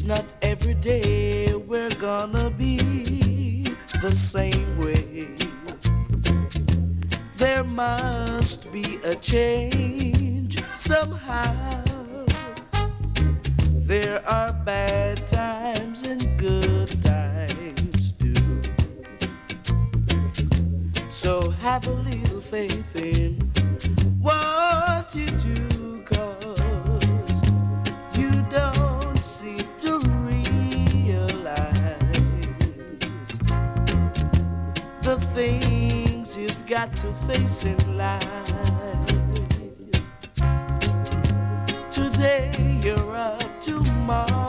It's not every day we're gonna be the same way. There must be a change somehow. There are bad times and good times too. So have a little faith in what you do, 'cause you don't seem to realize the things you've got to face in life. Today you're up, tomorrow